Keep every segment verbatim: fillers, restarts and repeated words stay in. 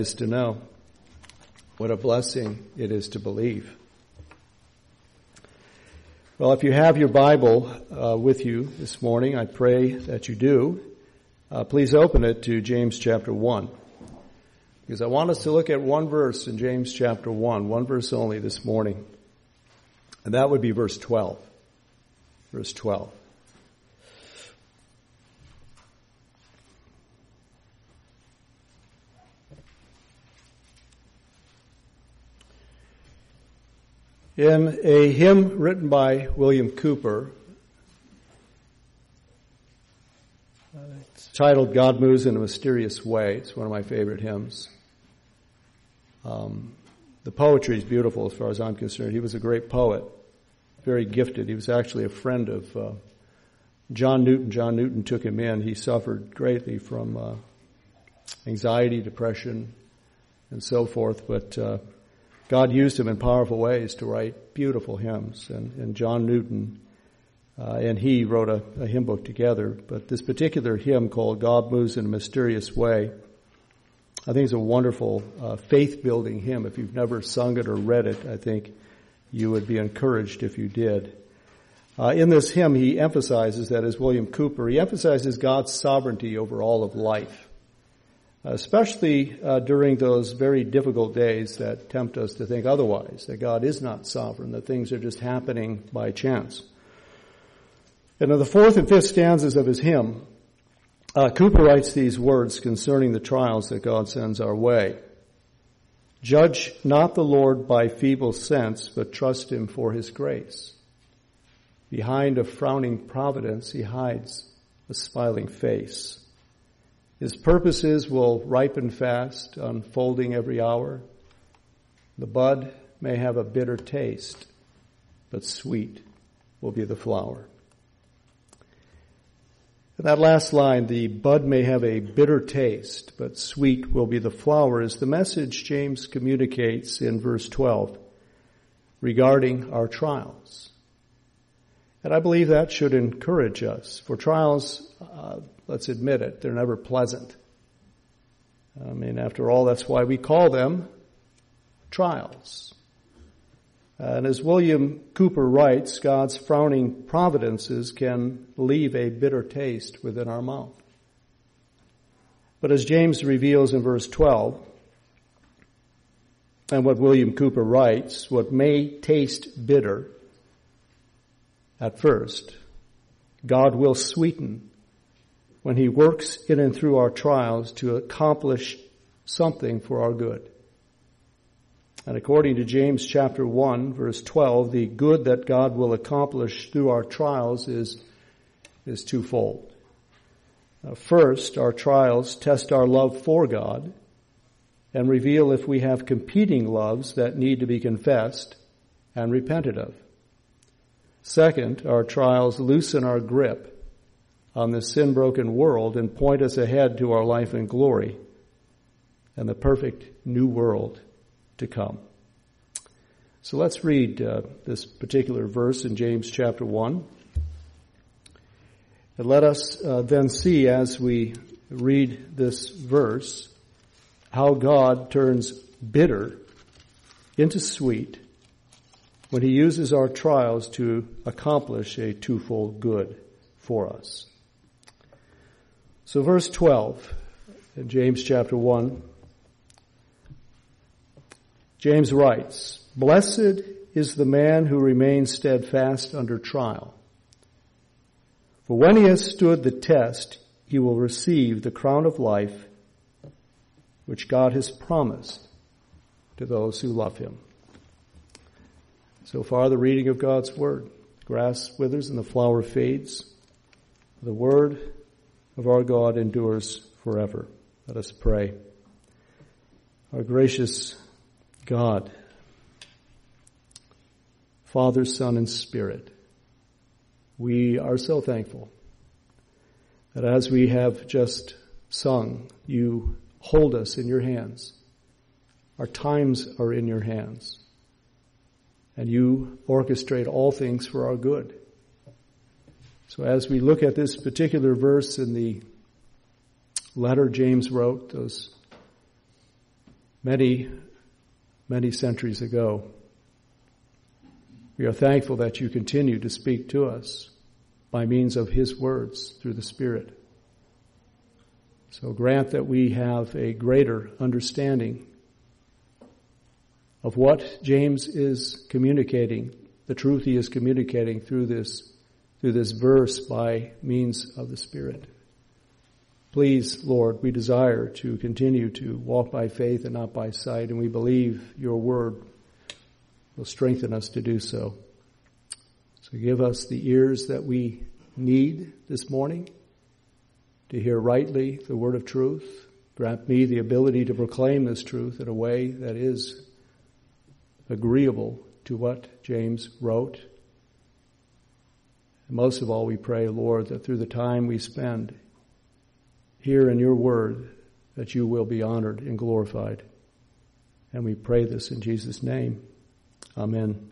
Is to know what a blessing it is to believe. Well, if you have your Bible uh, with you this morning, I pray that you do. Uh, please open it to James chapter one, because I want us to look at one verse in James chapter one, one verse only this morning, and that would be verse twelve. Verse twelve. In a hymn written by William Cowper, it's titled God Moves in a Mysterious Way. It's one of my favorite hymns. Um, the poetry is beautiful as far as I'm concerned. He was a great poet, very gifted. He was actually a friend of uh, John Newton. John Newton took him in. He suffered greatly from uh, anxiety, depression, and so forth, but uh, God used him in powerful ways to write beautiful hymns, and, and John Newton uh, and he wrote a, a hymn book together. But this particular hymn called God Moves in a Mysterious Way, I think is a wonderful uh, faith-building hymn. If you've never sung it or read it, I think you would be encouraged if you did. Uh, in this hymn, he emphasizes, that is William Cowper, he emphasizes God's sovereignty over all of life, especially uh, during those very difficult days that tempt us to think otherwise, that God is not sovereign, that things are just happening by chance. And in the fourth and fifth stanzas of his hymn, uh, Cowper writes these words concerning the trials that God sends our way. Judge not the Lord by feeble sense, but trust him for his grace. Behind a frowning providence, he hides a smiling face. His purposes will ripen fast, unfolding every hour. The bud may have a bitter taste, but sweet will be the flower. And that last line, the bud may have a bitter taste, but sweet will be the flower, is the message James communicates in verse twelve regarding our trials. And I believe that should encourage us, for trials, uh, let's admit it, they're never pleasant. I mean, after all, that's why we call them trials. And as William Cowper writes, God's frowning providences can leave a bitter taste within our mouth. But as James reveals in verse twelve, and what William Cowper writes, what may taste bitter at first, God will sweeten when he works in and through our trials to accomplish something for our good. And according to James chapter one, verse twelve, the good that God will accomplish through our trials is, is twofold. Uh, first, our trials test our love for God and reveal if we have competing loves that need to be confessed and repented of. Second, our trials loosen our grip on this sin-broken world and point us ahead to our life in glory and the perfect new world to come. So let's read uh, this particular verse in James chapter one. And let us uh, then see, as we read this verse, how God turns bitter into sweet when he uses our trials to accomplish a twofold good for us. So verse twelve in James chapter one, James writes, Blessed is the man who remains steadfast under trial. For when he has stood the test, he will receive the crown of life which God has promised to those who love him. So far, the reading of God's word. The grass withers and the flower fades. The word of our God endures forever. Let us pray. Our gracious God, Father, Son, and Spirit, we are so thankful that as we have just sung, you hold us in your hands. Our times are in your hands. And you orchestrate all things for our good. So as we look at this particular verse in the letter James wrote, those many, many centuries ago. We are thankful that you continue to speak to us by means of his words through the Spirit. So grant that we have a greater understanding of what James is communicating, the truth he is communicating through this, through this verse by means of the Spirit. Please, Lord, we desire to continue to walk by faith and not by sight, and we believe your word will strengthen us to do so. So give us the ears that we need this morning to hear rightly the word of truth. Grant me the ability to proclaim this truth in a way that is agreeable to what James wrote. And most of all, we pray, Lord, that through the time we spend here in your word, that you will be honored and glorified. And we pray this in Jesus' name. Amen.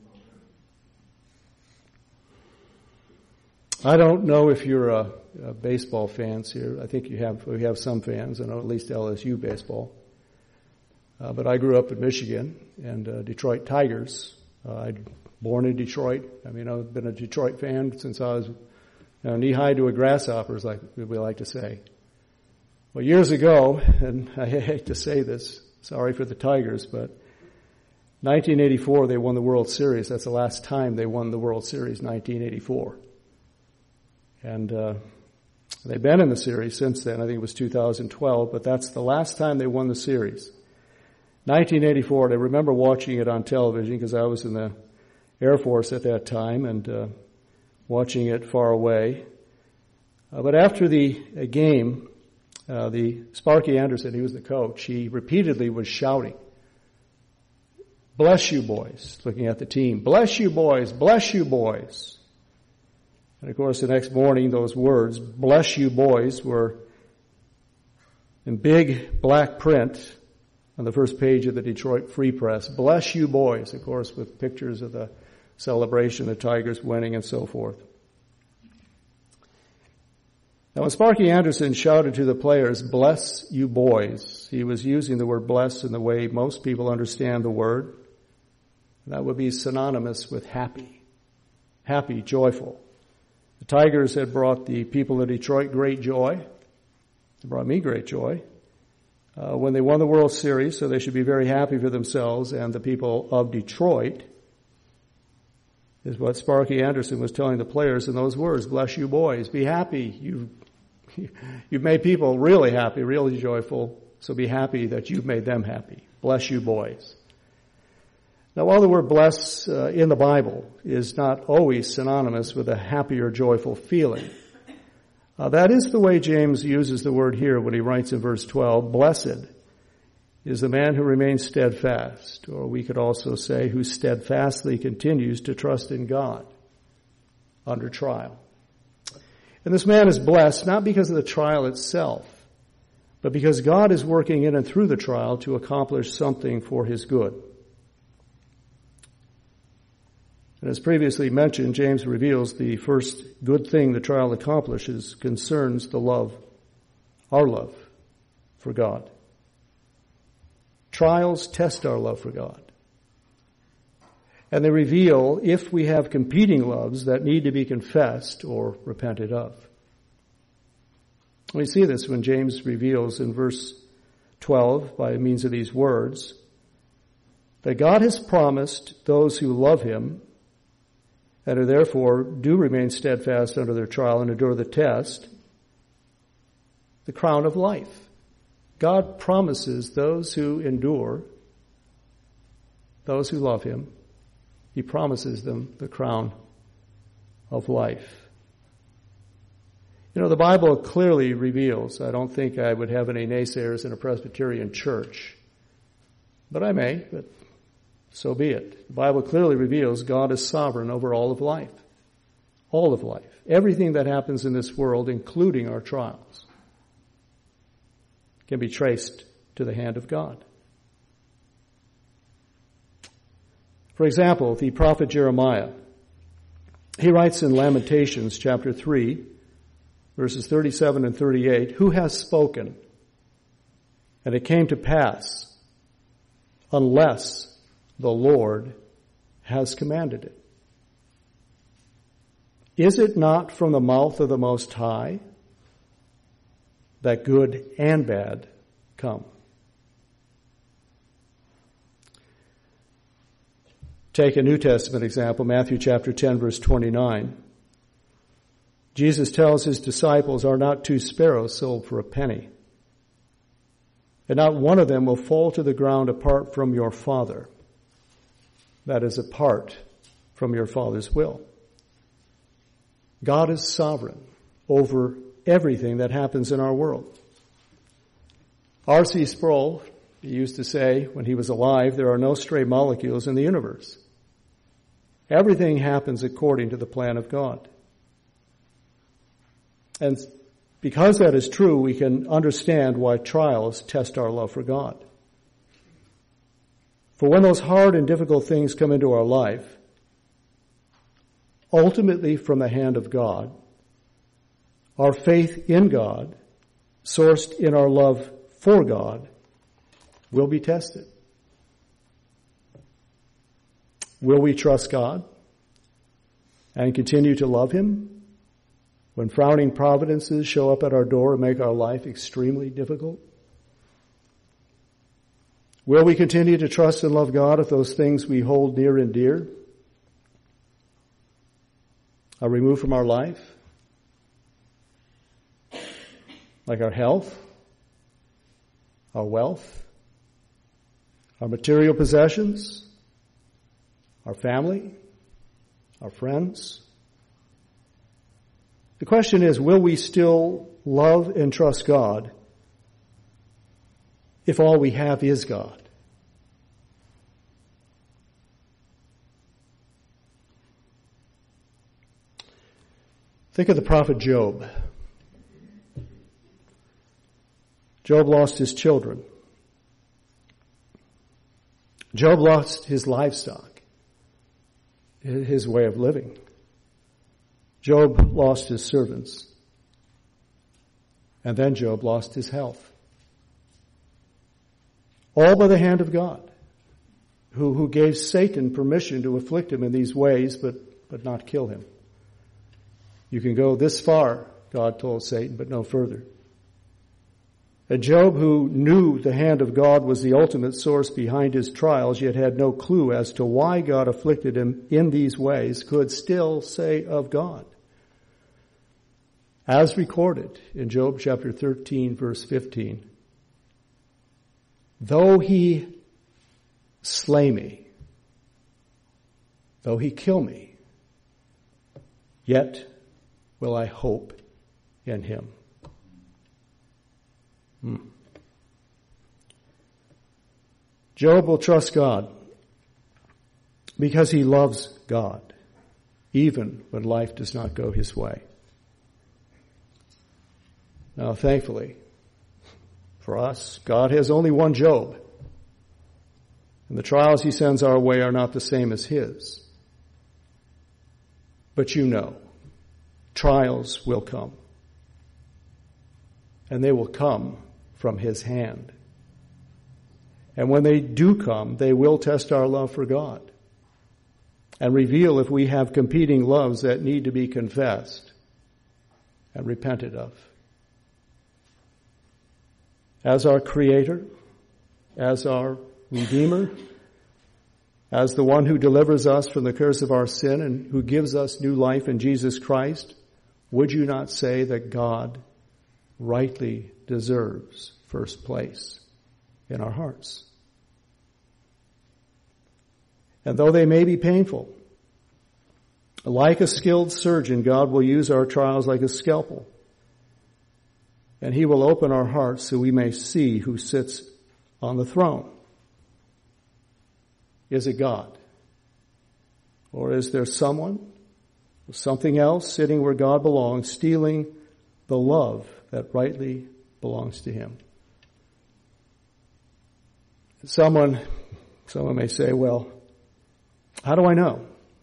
I don't know if you're a, a baseball fans here. I think you have. We have some fans. I know at least L S U baseball. Uh, but I grew up in Michigan and uh, Detroit Tigers. Uh, I'd born in Detroit. I mean, I've been a Detroit fan since I was you know, knee high to a grasshopper, as like we like to say. Well, years ago, and I hate to say this, sorry for the Tigers, but nineteen eighty-four they won the World Series. That's the last time they won the World Series, nineteen eighty-four. And uh, they've been in the series since then. I think it was two thousand twelve, but that's the last time they won the series. nineteen eighty-four, and I remember watching it on television because I was in the Air Force at that time and uh, watching it far away. Uh, but after the uh, game, uh, the Sparky Anderson, he was the coach, he repeatedly was shouting, "Bless you boys," looking at the team. "Bless you boys, bless you boys." And of course the next morning those words, "Bless you boys," were in big black print on the first page of the Detroit Free Press. "Bless you boys," of course, with pictures of the celebration, the Tigers winning and so forth. Now when Sparky Anderson shouted to the players, "Bless you boys," he was using the word bless in the way most people understand the word. That would be synonymous with happy. Happy, joyful. The Tigers had brought the people of Detroit great joy. They brought me great joy. Uh, when they won the World Series, so they should be very happy for themselves and the people of Detroit, is what Sparky Anderson was telling the players in those words. "Bless you boys. Be happy. You've, you've made people really happy, really joyful, so be happy that you've made them happy. Bless you boys." Now, while the word bless uh, in the Bible is not always synonymous with a happy or joyful feeling, Uh, that is the way James uses the word here when he writes in verse twelve, "Blessed is the man who remains steadfast," or we could also say, who steadfastly continues to trust in God under trial. And this man is blessed not because of the trial itself, but because God is working in and through the trial to accomplish something for his good. And as previously mentioned, James reveals the first good thing the trial accomplishes concerns the love, our love for God. Trials test our love for God. And they reveal if we have competing loves that need to be confessed or repented of. We see this when James reveals in verse twelve, by means of these words, that God has promised those who love him and who therefore do remain steadfast under their trial and endure the test, the crown of life. God promises those who endure, those who love him, he promises them the crown of life. You know, the Bible clearly reveals, I don't think I would have any naysayers in a Presbyterian church, but I may, but so be it. The Bible clearly reveals God is sovereign over all of life. All of life. Everything that happens in this world, including our trials, can be traced to the hand of God. For example, the prophet Jeremiah, he writes in Lamentations chapter three, verses thirty-seven and thirty-eight, "Who has spoken? And it came to pass. unless the Lord has commanded it. Is it not from the mouth of the Most High that good and bad come? Take a New Testament example, Matthew chapter ten, verse twenty-nine. Jesus tells his disciples, "Are not two sparrows sold for a penny? And not one of them will fall to the ground apart from your Father." That is, apart from your Father's will. God is sovereign over everything that happens in our world. R C Sproul used to say when he was alive, there are no stray molecules in the universe. Everything happens according to the plan of God. And because that is true, we can understand why trials test our love for God. For when those hard and difficult things come into our life, ultimately from the hand of God, our faith in God, sourced in our love for God, will be tested. Will we trust God and continue to love Him when frowning providences show up at our door and make our life extremely difficult? Will we continue to trust and love God if those things we hold near and dear are removed from our life? Like our health, our wealth, our material possessions, our family, our friends. The question is, will we still love and trust God if all we have is God? Think of the prophet Job. Job lost his children. Job lost his livestock, his way of living. Job lost his servants. And then Job lost his health. All by the hand of God, who, who gave Satan permission to afflict him in these ways, but, but not kill him. You can go this far, God told Satan, but no further. And Job, who knew the hand of God was the ultimate source behind his trials, yet had no clue as to why God afflicted him in these ways, could still say of God, as recorded in Job chapter thirteen, verse fifteen, "Though he slay me, though he kill me, yet will I hope in him." Hmm. Job will trust God because he loves God, even when life does not go his way. Now, thankfully, for us, God has only one Job, and the trials he sends our way are not the same as his. But you know, trials will come, and they will come from his hand. And when they do come, they will test our love for God and reveal if we have competing loves that need to be confessed and repented of. As our Creator, as our Redeemer, as the one who delivers us from the curse of our sin and who gives us new life in Jesus Christ, would you not say that God rightly deserves first place in our hearts? And though they may be painful, like a skilled surgeon, God will use our trials like a scalpel, and he will open our hearts so we may see who sits on the throne. Is it God? Or is there someone, something else sitting where God belongs, stealing the love that rightly belongs to him? Someone, someone may say, well, how do I know?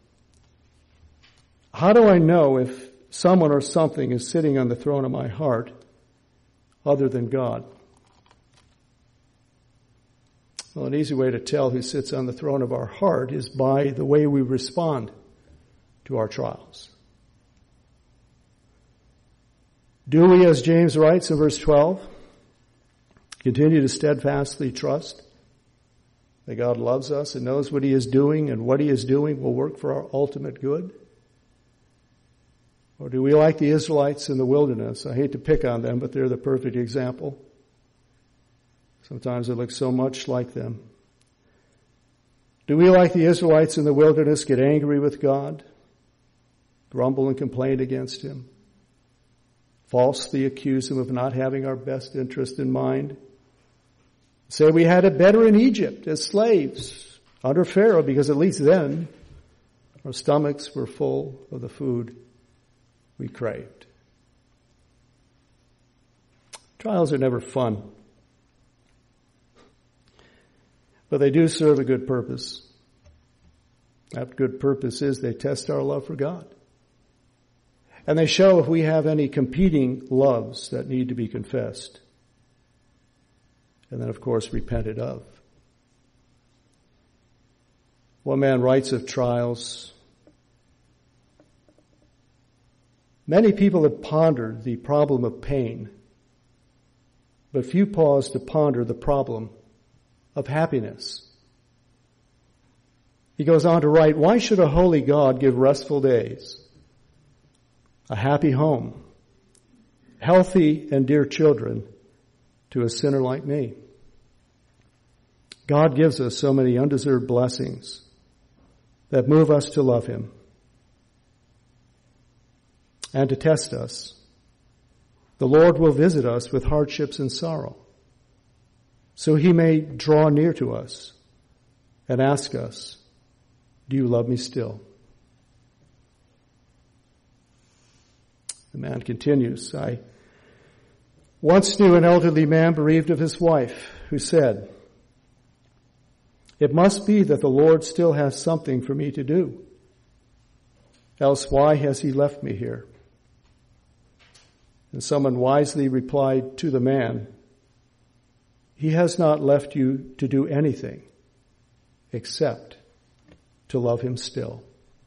How do I know if someone or something is sitting on the throne of my heart other than God? Well, an easy way to tell who sits on the throne of our heart is by the way we respond to our trials. Do we, as James writes in verse twelve, continue to steadfastly trust that God loves us and knows what he is doing, and what he is doing will work for our ultimate good? Or do we, like the Israelites in the wilderness, I hate to pick on them, but they're the perfect example. Sometimes it looks so much like them. Do we, like the Israelites in the wilderness, get angry with God, grumble and complain against him, falsely accuse him of not having our best interest in mind, say we had it better in Egypt as slaves under Pharaoh, because at least then our stomachs were full of the food we craved? Trials are never fun, but they do serve a good purpose. That good purpose is they test our love for God. And they show if we have any competing loves that need to be confessed. And then, of course, repented of. One man writes of trials, many people have pondered the problem of pain, but few pause to ponder the problem of happiness. He goes on to write, why should a holy God give restful days, a happy home, healthy and dear children to a sinner like me? God gives us so many undeserved blessings that move us to love him and to test us. The Lord will visit us with hardships and sorrow, so he may draw near to us and ask us, do you love me still? The man continues, I once knew an elderly man bereaved of his wife who said, it must be that the Lord still has something for me to do. Else why has he left me here? And someone wisely replied to the man, he has not left you to do anything except to love him still.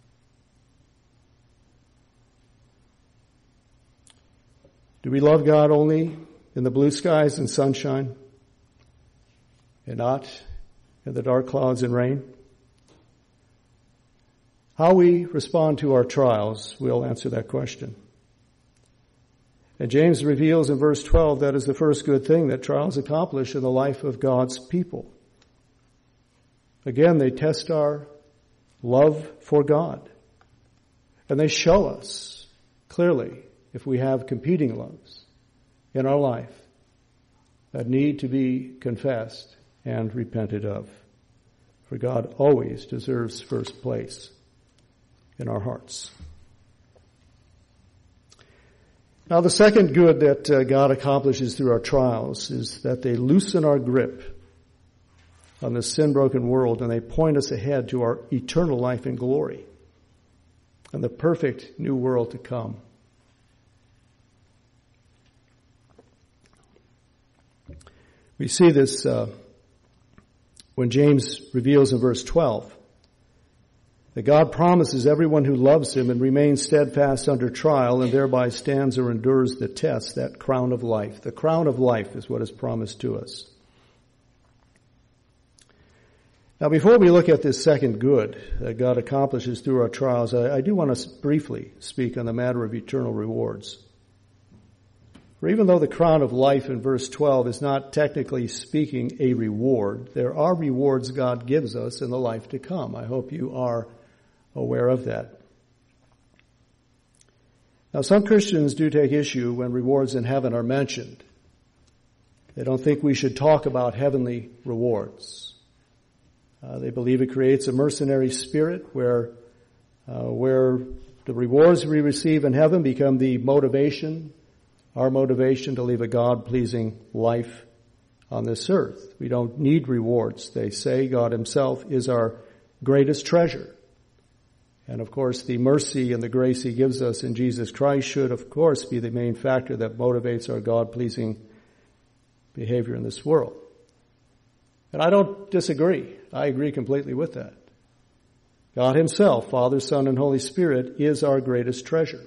Do we love God only in the blue skies and sunshine, and not in the dark clouds and rain? How we respond to our trials will answer that question. And James reveals in verse twelve that is the first good thing that trials accomplish in the life of God's people. Again, they test our love for God. And they show us clearly if we have competing loves in our life that need to be confessed and repented of. For God always deserves first place in our hearts. Now, the second good that uh, God accomplishes through our trials is that they loosen our grip on this sin-broken world, and they point us ahead to our eternal life in glory and the perfect new world to come. We see this uh, when James reveals in verse twelve that God promises everyone who loves him and remains steadfast under trial and thereby stands or endures the test, that crown of life. The crown of life is what is promised to us. Now, before we look at this second good that God accomplishes through our trials, I, I do want to briefly speak on the matter of eternal rewards. For even though the crown of life in verse twelve is not technically speaking a reward, there are rewards God gives us in the life to come. I hope you are aware of that. Now, some Christians do take issue when rewards in heaven are mentioned. They don't think we should talk about heavenly rewards. Uh, they believe it creates a mercenary spirit where, uh, where the rewards we receive in heaven become the motivation, our motivation to live a God-pleasing life on this earth. We don't need rewards. They say God himself is our greatest treasure. And of course, the mercy and the grace he gives us in Jesus Christ should, of course, be the main factor that motivates our God-pleasing behavior in this world. And I don't disagree. I agree completely with that. God himself, Father, Son, and Holy Spirit, is our greatest treasure.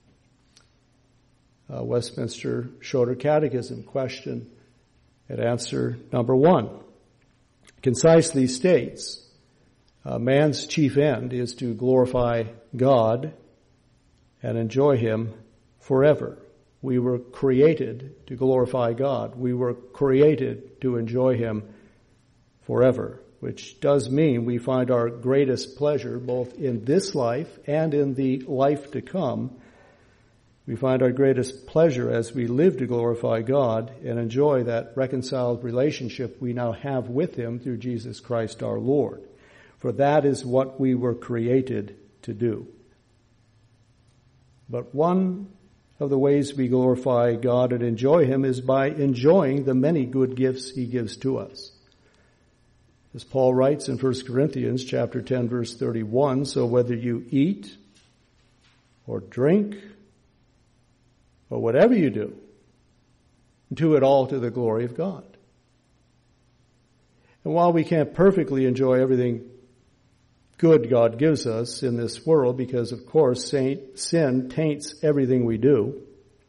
Uh, Westminster Shorter Catechism, question and answer number one, concisely states, uh, man's chief end is to glorify God and enjoy him forever. We were created to glorify God. We were created to enjoy him forever, which does mean we find our greatest pleasure both in this life and in the life to come. We find our greatest pleasure as we live to glorify God and enjoy that reconciled relationship we now have with him through Jesus Christ our Lord. For that is what we were created to do. But one of the ways we glorify God and enjoy him is by enjoying the many good gifts he gives to us. As Paul writes in First Corinthians chapter ten, verse thirty-one, so whether you eat or drink or whatever you do, do it all to the glory of God. And while we can't perfectly enjoy everything good God gives us in this world, because of course sin taints everything we do,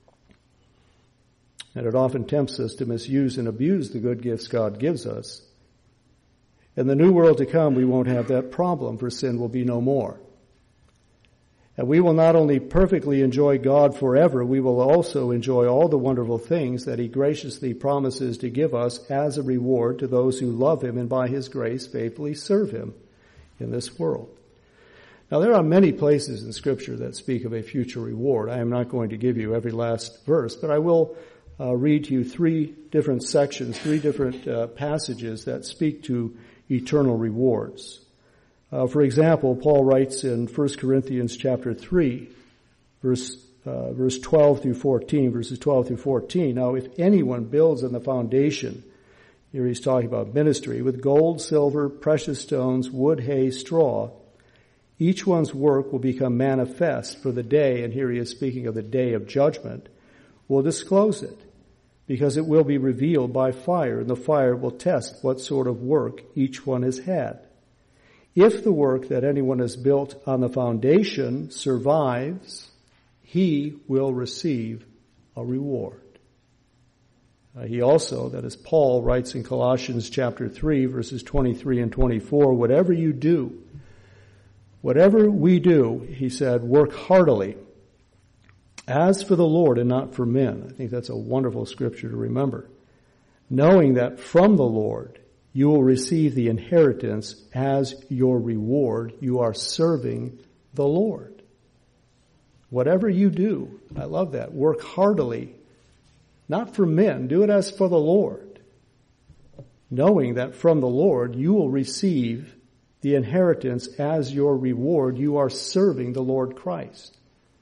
and it often tempts us to misuse and abuse the good gifts God gives us, in the new world to come we won't have that problem, for sin will be no more. And we will not only perfectly enjoy God forever, we will also enjoy all the wonderful things that he graciously promises to give us as a reward to those who love him and by his grace faithfully serve him in this world. Now, there are many places in Scripture that speak of a future reward. I am not going to give you every last verse, but I will uh, read to you three different sections, three different uh, passages that speak to eternal rewards. Uh, for example, Paul writes in First Corinthians chapter three, verse uh, verse twelve through fourteen, verses twelve through fourteen. Now, if anyone builds on the foundation, here he's talking about ministry, with gold, silver, precious stones, wood, hay, straw, each one's work will become manifest, for the day, and here he is speaking of the day of judgment, will disclose it, because it will be revealed by fire, and the fire will test what sort of work each one has had. If the work that anyone has built on the foundation survives, he will receive a reward. Uh, he also, that is Paul, writes in Colossians chapter three, verses twenty-three and twenty-four, whatever you do, whatever we do, he said, work heartily, as for the Lord and not for men. I think that's a wonderful scripture to remember. Knowing that from the Lord you will receive the inheritance as your reward. You are serving the Lord. Whatever you do, I love that, work heartily, not for men, do it as for the Lord, knowing that from the Lord you will receive the inheritance as your reward. You are serving the Lord Christ.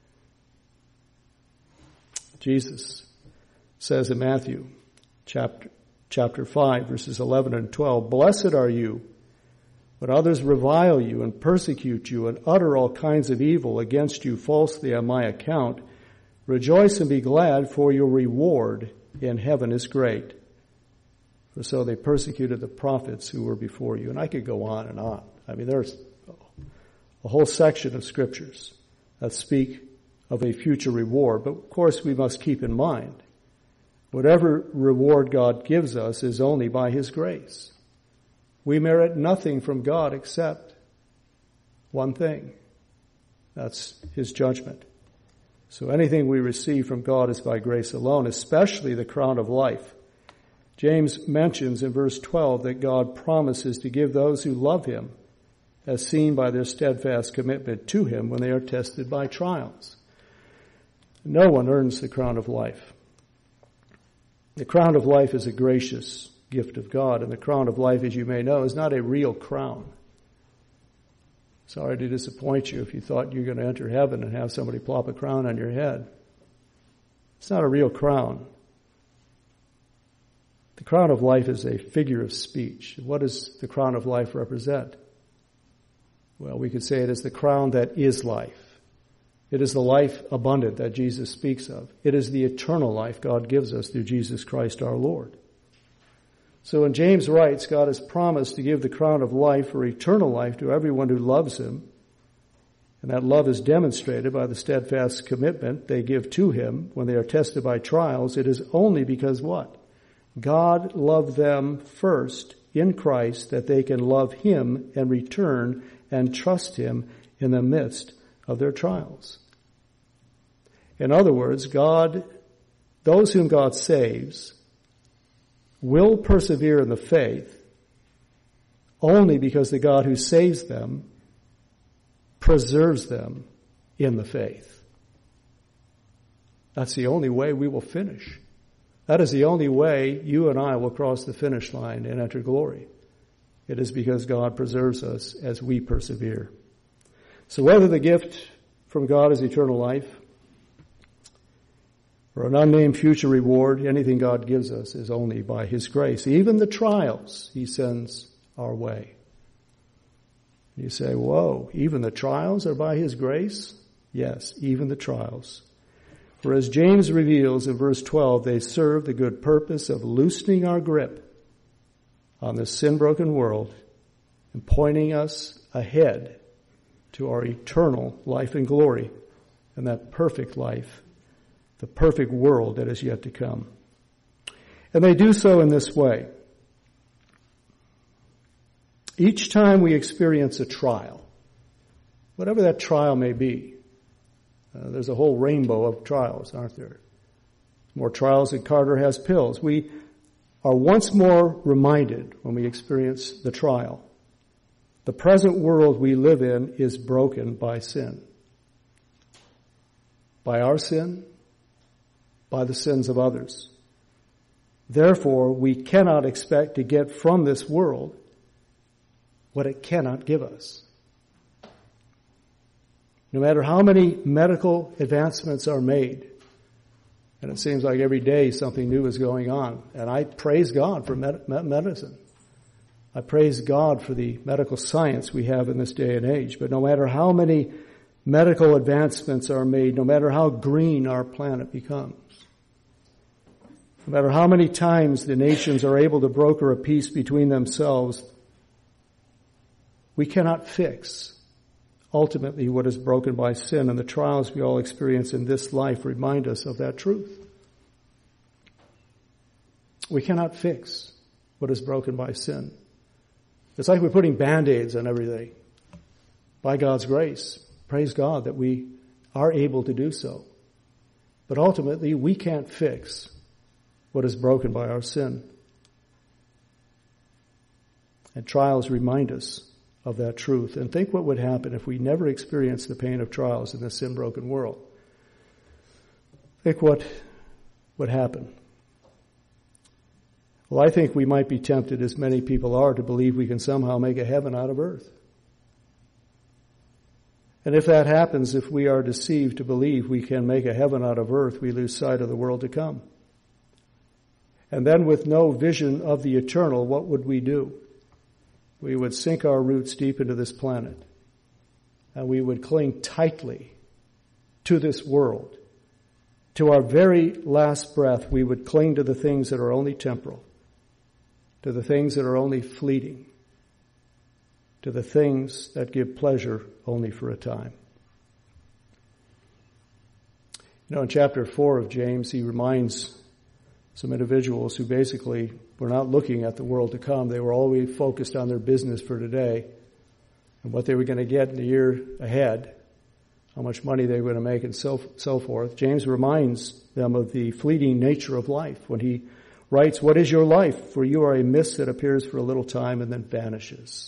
Jesus says in Matthew chapter Chapter five, verses eleven and twelve, blessed are you when others revile you and persecute you and utter all kinds of evil against you falsely on my account. Rejoice and be glad, for your reward in heaven is great. For so they persecuted the prophets who were before you. And I could go on and on. I mean, there's a whole section of scriptures that speak of a future reward. But of course we must keep in mind, whatever reward God gives us is only by his grace. We merit nothing from God except one thing. That's his judgment. So anything we receive from God is by grace alone, especially the crown of life. James mentions in verse twelve that God promises to give those who love him, as seen by their steadfast commitment to him when they are tested by trials. No one earns the crown of life. The crown of life is a gracious gift of God, and the crown of life, as you may know, is not a real crown. Sorry to disappoint you if you thought you were going to enter heaven and have somebody plop a crown on your head. It's not a real crown. The crown of life is a figure of speech. What does the crown of life represent? Well, we could say it is the crown that is life. It is the life abundant that Jesus speaks of. It is the eternal life God gives us through Jesus Christ our Lord. So when James writes, God has promised to give the crown of life or eternal life to everyone who loves him, and that love is demonstrated by the steadfast commitment they give to him when they are tested by trials, it is only because what? God loved them first in Christ, that they can love him and return and trust him in the midst of their trials. In other words, God, those whom God saves will persevere in the faith only because the God who saves them preserves them in the faith. That's the only way we will finish. That is the only way you and I will cross the finish line and enter glory. It is because God preserves us as we persevere. So whether the gift from God is eternal life or an unnamed future reward, anything God gives us is only by his grace. Even the trials he sends our way. You say, whoa, even the trials are by his grace? Yes, even the trials. For as James reveals in verse twelve, they serve the good purpose of loosening our grip on this sin-broken world and pointing us ahead to our eternal life and glory and that perfect life, the perfect world that is yet to come. And they do so in this way. Each time we experience a trial, whatever that trial may be, uh, there's a whole rainbow of trials, aren't there? More trials than Carter has pills. We are once more reminded when we experience the trial. The present world we live in is broken by sin. By our sin, by the sins of others. Therefore, we cannot expect to get from this world what it cannot give us. No matter how many medical advancements are made, and it seems like every day something new is going on, and I praise God for med- medicine. I praise God for the medical science we have in this day and age, but no matter how many medical advancements are made, no matter how green our planet becomes, no matter how many times the nations are able to broker a peace between themselves, we cannot fix ultimately what is broken by sin, and the trials we all experience in this life remind us of that truth. We cannot fix what is broken by sin. It's like we're putting Band-Aids on everything. By God's grace, praise God that we are able to do so. But ultimately, we can't fix what is broken by our sin. And trials remind us of that truth. And think what would happen if we never experienced the pain of trials in this sin-broken world. Think what would happen. Well, I think we might be tempted, as many people are, to believe we can somehow make a heaven out of earth. And if that happens, if we are deceived to believe we can make a heaven out of earth, we lose sight of the world to come. And then with no vision of the eternal, what would we do? We would sink our roots deep into this planet, and we would cling tightly to this world. To our very last breath, we would cling to the things that are only temporal, to the things that are only fleeting, to the things that give pleasure only for a time. You know, in chapter four of James, he reminds some individuals who basically were not looking at the world to come. They were always focused on their business for today and what they were going to get in the year ahead, how much money they were going to make, and so, so forth. James reminds them of the fleeting nature of life when he writes, "What is your life? For you are a mist that appears for a little time and then vanishes."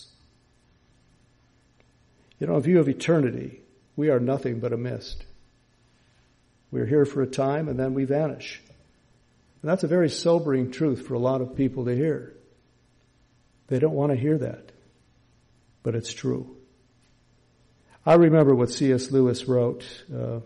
You know, in view of eternity, we are nothing but a mist. We're here for a time and then we vanish. And that's a very sobering truth for a lot of people to hear. They don't want to hear that, but it's true. I remember what C S Lewis wrote uh,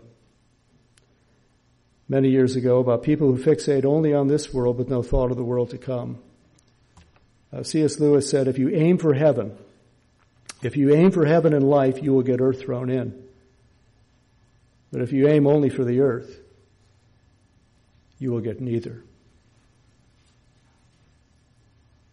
many years ago about people who fixate only on this world with no thought of the world to come. Uh, C S Lewis said, if you aim for heaven, if you aim for heaven in life, you will get earth thrown in. But if you aim only for the earth, you will get neither.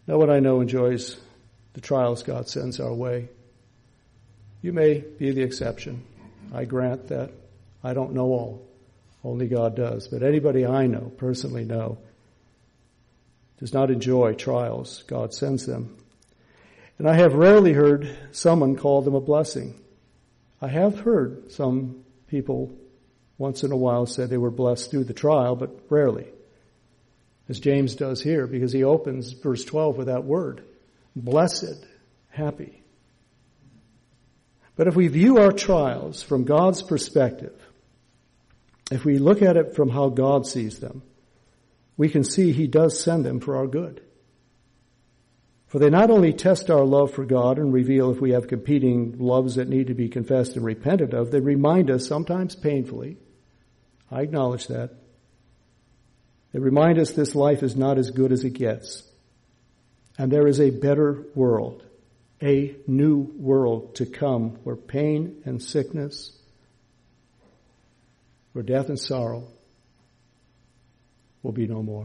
No one I know enjoys the trials God sends our way. You may be the exception. I grant that. I don't know all. Only God does. But anybody I know, personally know, does not enjoy trials. God sends them. And I have rarely heard someone call them a blessing. I have heard some people once in a while say they were blessed through the trial, but rarely. As James does here, because he opens verse twelve with that word. Blessed, happy. But if we view our trials from God's perspective, if we look at it from how God sees them, we can see he does send them for our good. For they not only test our love for God and reveal if we have competing loves that need to be confessed and repented of, they remind us, sometimes painfully, I acknowledge that, they remind us this life is not as good as it gets. And there is a better world, a new world to come where pain and sickness, where death and sorrow will be no more.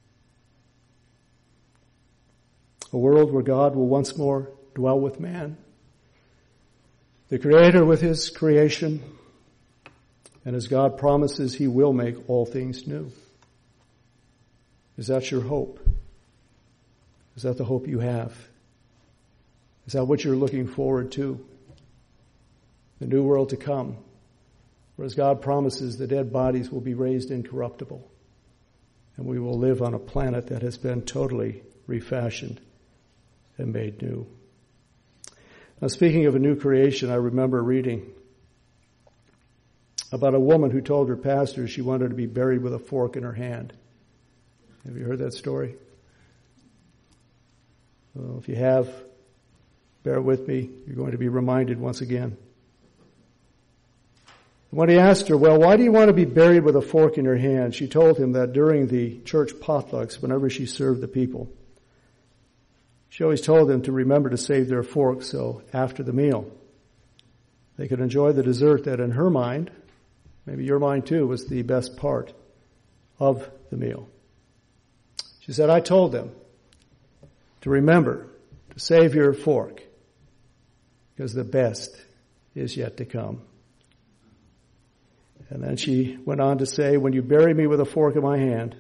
A world where God will once more dwell with man, the Creator with his creation, and as God promises, he will make all things new. Is that your hope? Is that the hope you have? Is that what you're looking forward to? The new world to come, where as God promises, the dead bodies will be raised incorruptible, and we will live on a planet that has been totally refashioned and made new. Now, speaking of a new creation, I remember reading about a woman who told her pastor she wanted to be buried with a fork in her hand. Have you heard that story? Well, if you have, bear with me. You're going to be reminded once again. When he asked her, well, why do you want to be buried with a fork in your hand? She told him that during the church potlucks, whenever she served the people, she always told them to remember to save their forks so after the meal they could enjoy the dessert that in her mind, maybe your mind too, was the best part of the meal. She said, I told them to remember to save your fork because the best is yet to come. And then she went on to say, when you bury me with a fork in my hand,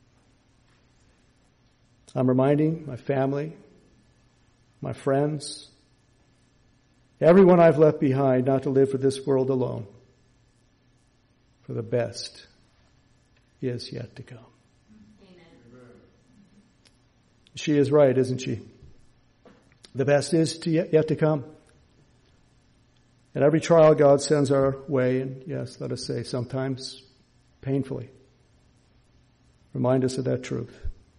I'm reminding my family, my friends, everyone I've left behind not to live for this world alone. For the best is yet to come. Amen. She is right, isn't she? The best is to yet, yet to come. And every trial God sends our way, and yes, let us say sometimes painfully, remind us of that truth.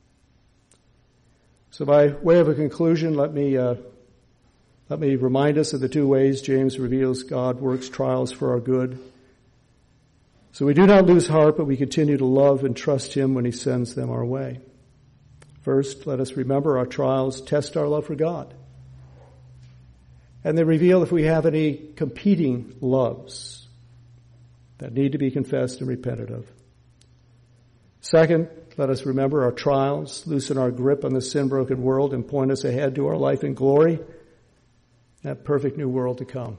So by way of a conclusion, let me uh, let me remind us of the two ways James reveals God works trials for our good. So we do not lose heart, but we continue to love and trust him when he sends them our way. First, let us remember our trials test our love for God. And they reveal if we have any competing loves that need to be confessed and repented of. Second, let us remember our trials, loosen our grip on the sin-broken world, and point us ahead to our life in glory, that perfect new world to come.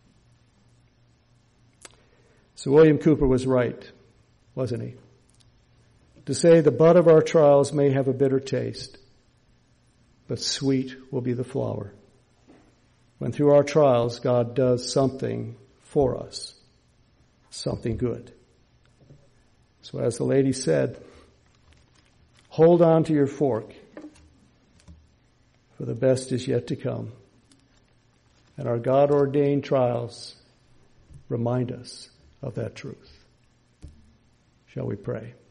So William Cooper was right, wasn't he? To say the bud of our trials may have a bitter taste, but sweet will be the flower. When through our trials God does something for us, something good. So as the lady said, hold on to your fork, for the best is yet to come. And our God-ordained trials remind us of that truth. Shall we pray?